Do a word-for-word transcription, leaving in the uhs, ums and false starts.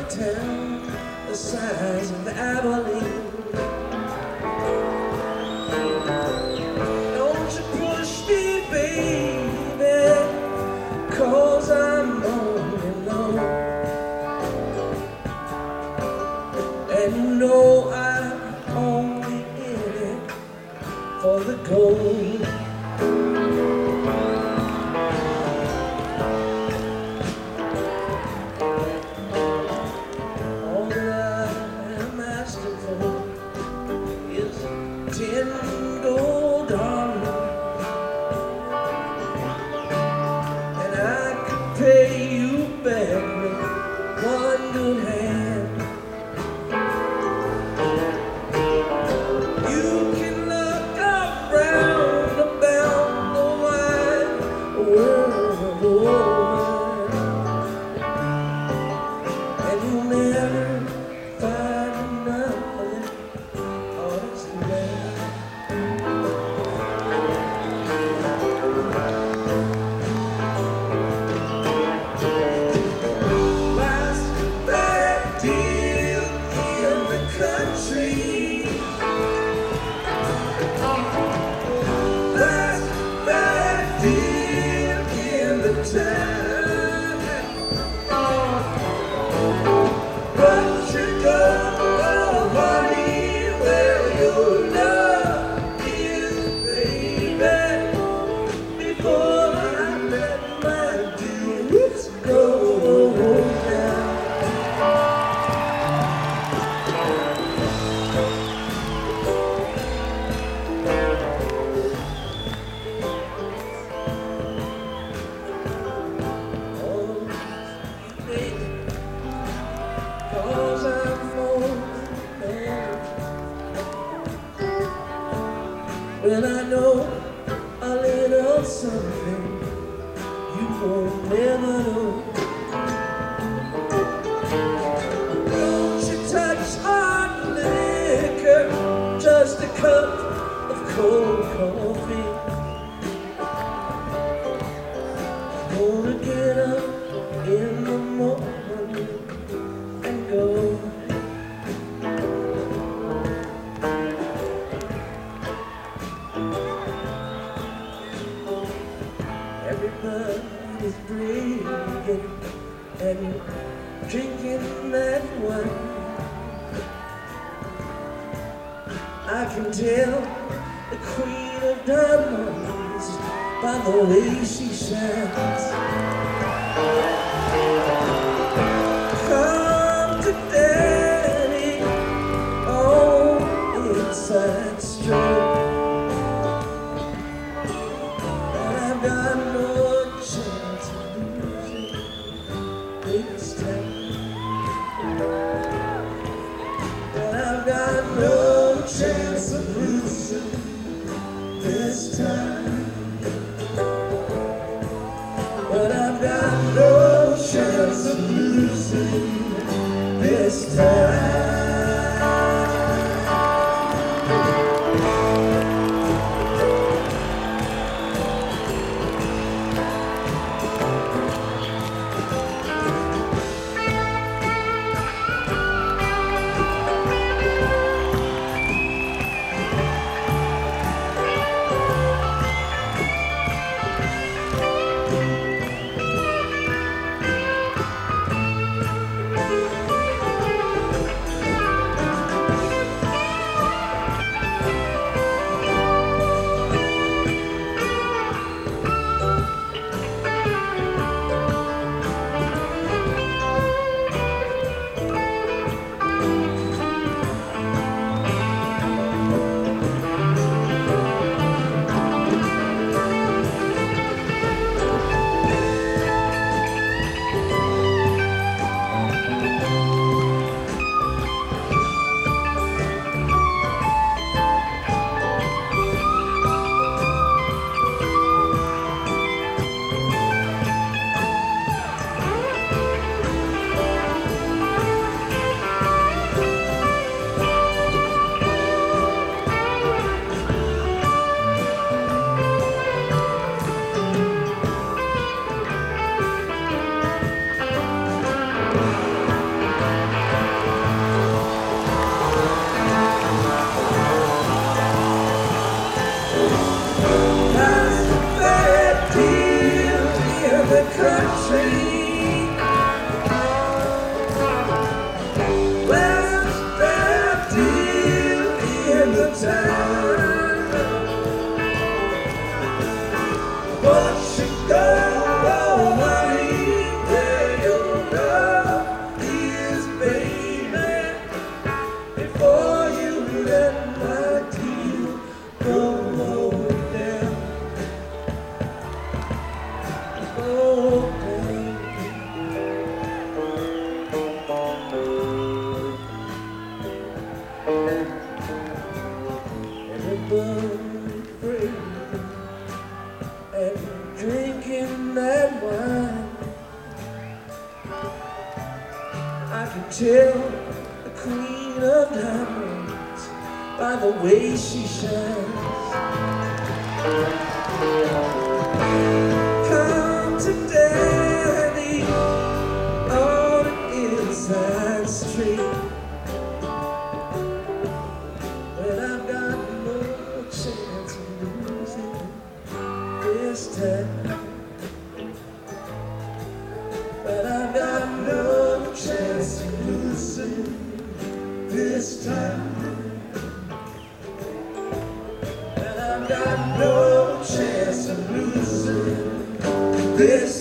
town the size of Abilene. Don't you push me, baby, 'cause I'm all alone. And you know I'm only in it for the gold. Ten gold dollars, and I could pay you back with one good hand. You can look around about the wide world over, and you'll never find nothing honestly bad. Well, I know a little something you won't never know. Don't you touch hard liquor, just a cup of cold coffee. Gonna get up in the morning and go. Everybody's drinking and drinking that wine. I can tell the queen of diamonds by the way she shines. Come to daddy on the inside street. I've got no chance of losing this time. But I've got no chance of losing this time. But I've got no chance of losing this time. I can tell the queen of diamonds by the way she shines. Come to daddy on an inside street, but I've got no chance of losing this time. But I've got no chance of losing this time. But I've got no chance of losing this